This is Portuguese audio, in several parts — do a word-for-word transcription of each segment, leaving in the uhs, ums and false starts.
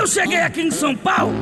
eu cheguei aqui em São Paulo,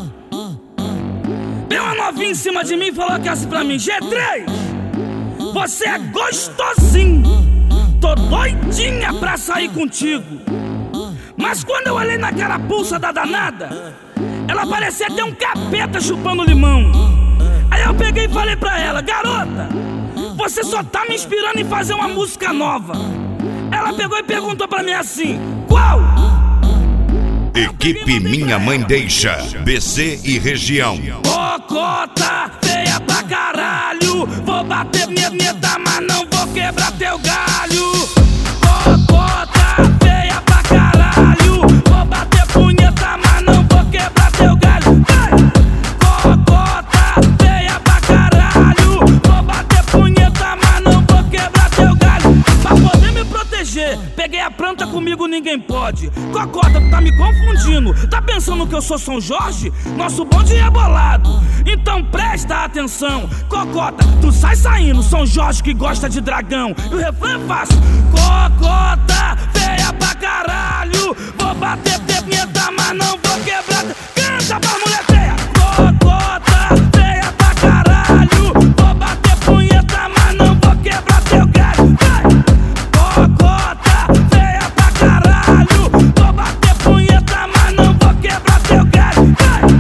veio uma novinha em cima de mim e falou que assim pra mim: G três, você é gostosinho, tô doidinha pra sair contigo. Mas quando eu olhei naquela pulsa da danada, ela parecia ter um capeta chupando limão. Aí eu peguei e falei pra ela: garota, você só tá me inspirando em fazer uma música nova. Ela pegou e perguntou pra mim assim: qual? Equipe Minha Mãe Deixa, B C e região. Cocota, feia pra caralho, vou bater punheta, mas não vou quebrar teu galho. Cocota, feia pra caralho, vou bater punheta, mas não vou quebrar teu galho. Cocota, feia pra caralho, vou bater punheta, mas não vou quebrar teu galho. Pra poder me proteger, peguei a planta, comigo ninguém pode. Cocota, tu tá me confundindo, tá pensando que eu sou São Jorge? Nosso bonde é bolado, então presta atenção. Cocota, tu sai saindo, São Jorge que gosta de dragão. E o refrão é fácil: cocota, feia pra caralho, vou bater punheta, mas não vou quebrar. Canta pra mulher feia. Cocota, feia pra caralho, vou bater punheta, mas não vou quebrar teu galho. Cocota, feia pra caralho, vou bater punheta, mas não vou quebrar teu galho.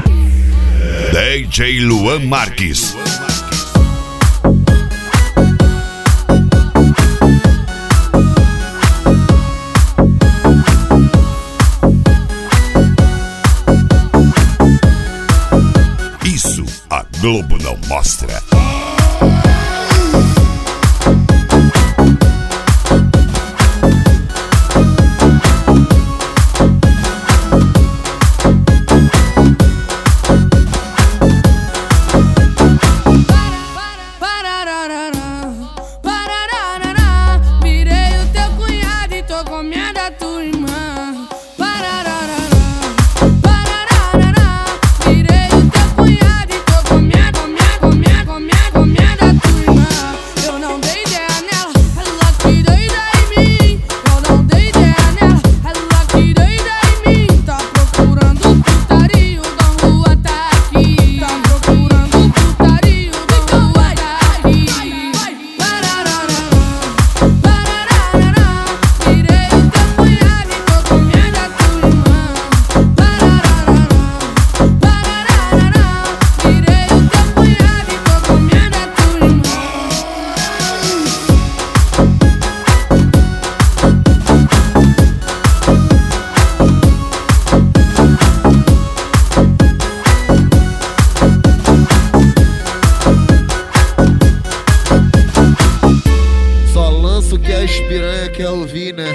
D J Luan Marques. Isso a Globo não mostra. Quer ouvir, né?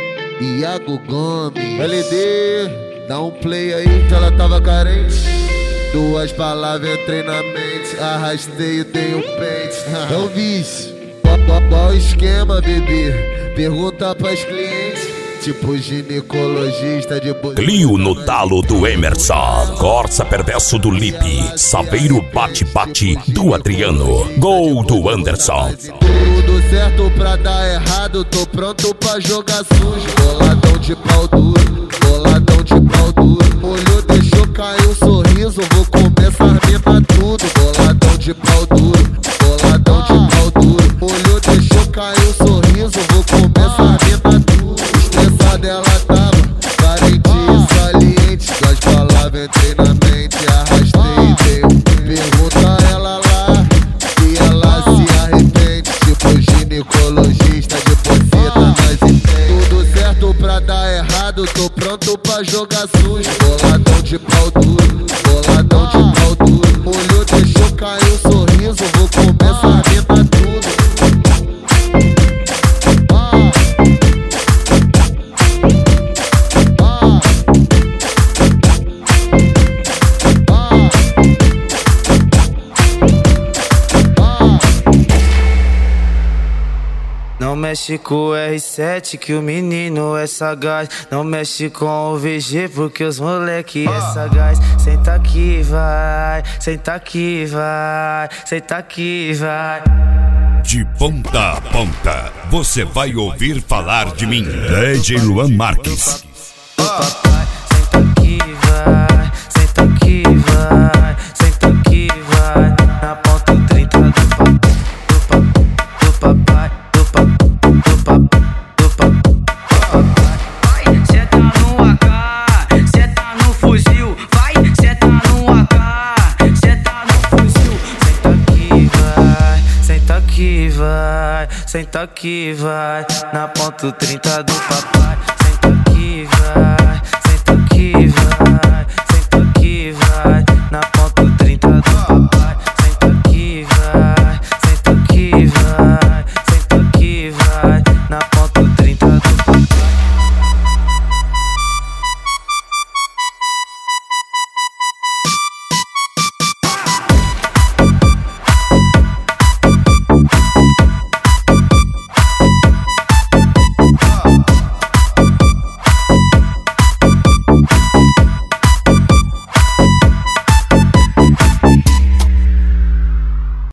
Iago Gomes. L D, dá um play aí que ela tava carente. Duas palavras entrei na mente, arrastei e dei um pente. É o vício. Qual o esquema, bebê? Pergunta pras clientes. Tipo ginecologista de bo... Clio no talo do Emerson, Corsa perverso do Lipe, Saveiro bate-bate do Adriano, gol do Anderson. Tudo certo pra dar errado, tô pronto pra jogar sujo. Boladão de pau duro, boladão de pau duro. Olhou, deixou cair um sorriso, vou começar a mina tudo. Boladão de pau duro, boladão de pau duro. Olhou, deixou cair um sorriso, vou começar a mina tudo. Dela tava carente e saliente, duas palavras entrei na mente, arrastei e dei. Pergunta ela lá se ela se arrepende. Tipo ginecologista de buceta, mas entende. Tudo certo pra dar errado, tô pronto pra jogar sujo. Boladão de pau duro, boladão de pau duro. Olhou, deixou cair um sorriso, vou começar a mina tudo. Não mexe com o R sete que o menino é sagaz. Não mexe com o V G porque os moleque é sagaz. Senta aqui, vai, senta aqui, vai, senta aqui, vai. De ponta a ponta, você vai ouvir falar de mim. D J Luan Marques. Papai, senta aqui, vai. senta aqui vai. Na ponto trinta do papai.